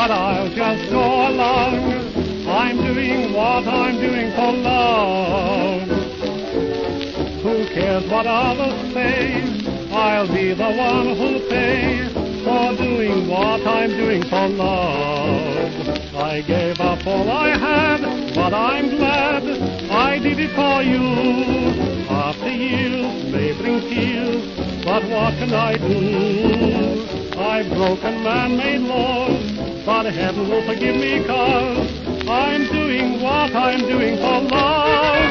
but I'll just go along. I'm doing what I'm doing for love. Who cares what others say? I'll be the one who'll pay for doing what I'm doing for love. I gave up all I had, but I'm glad I did it for you. After years, they bring tears, but what can I do? I've broken man-made laws, but heaven will forgive me 'cause I'm doing what I'm doing for love.